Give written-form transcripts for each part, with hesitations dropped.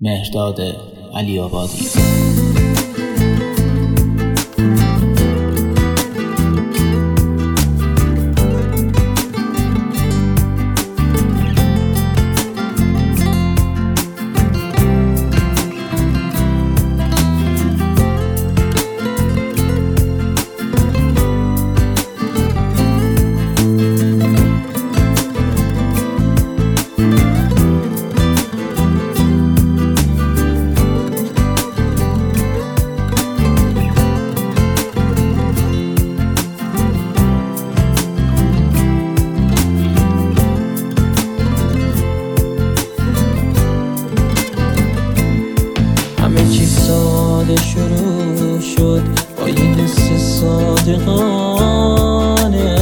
مهرداد علی‌آبادی. شروع شد با یه حس صادقانه،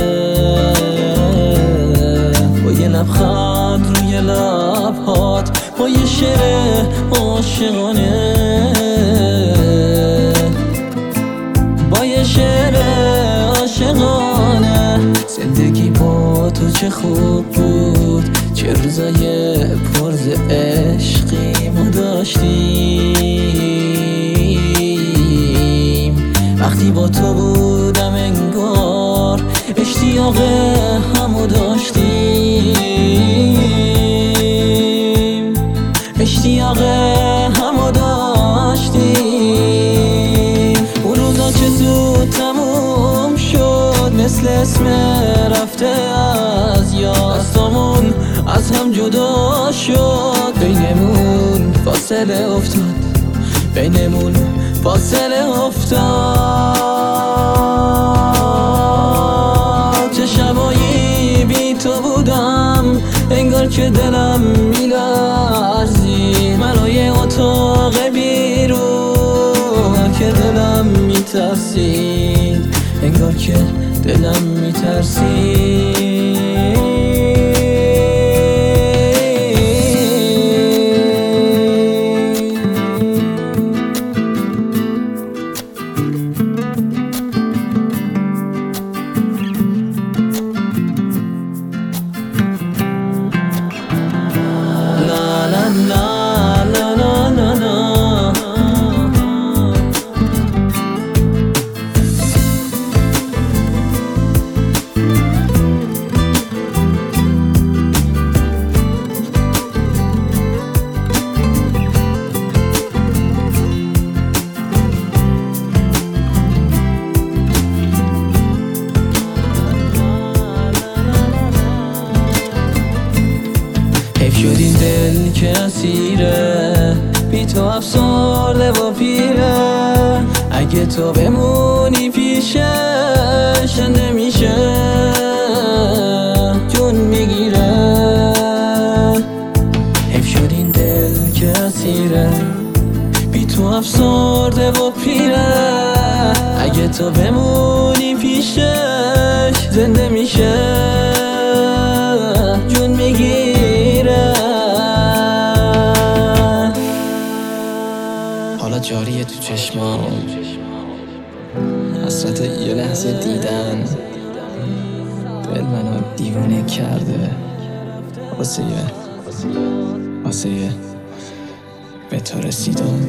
با یه لبخند روی لبهات، با یه شعر عاشقانه، با یه شعر عاشقانه. زندگی با تو چه خوب بود، چه روزای پر ز عشقی ما داشتیم. وقتی با تو بودم انگار اشتیاق همو داشتیم، اشتیاق همو داشتیم. اون روزا چه زود تموم شد، مثل اسم رفته از یاد. دستامون از هم جدا شد، بینمون فاصله افتاد، بینمون فاصله افتاد. چه شبایی بی تو بودم، انگار که دلم میلرزید. منو یه اتاق بیرون که دلم میترسید، انگار که دلم میترسید. شد این دل که اسیره، بی تو افسرده و پیره. اگه تو بمونی پیشش نمیشه، جون میگیره. حیف شد این دل که اسیره، بی تو افسرده و پیره. اگه تو بمونی پیشش زنده میشه، جون میگیره. حالا جاریه تو چشمام حسرت یه لحظه دیدن، دل منو دیوونه کرده. واسه به تو رسیدم.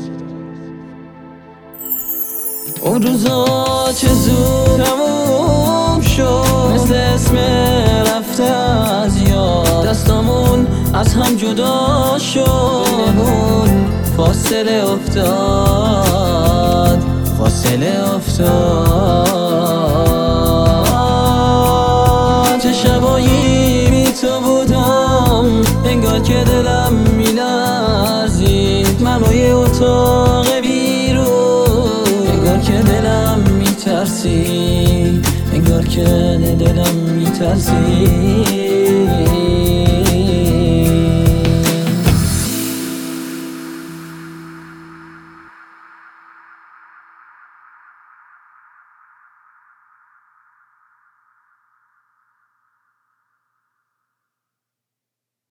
اون روزا چه زود تموم شد، مثل اسم رفته از یاد. دستامون از هم جدا شد، بینمون فاصله افتاد، فاصله افتاد. چه شبایی بی تو بودم، انگار که دلم میلرزید. منو یه اتاق بیرون، انگار که دلم میترسید، انگار که دلم میترسید.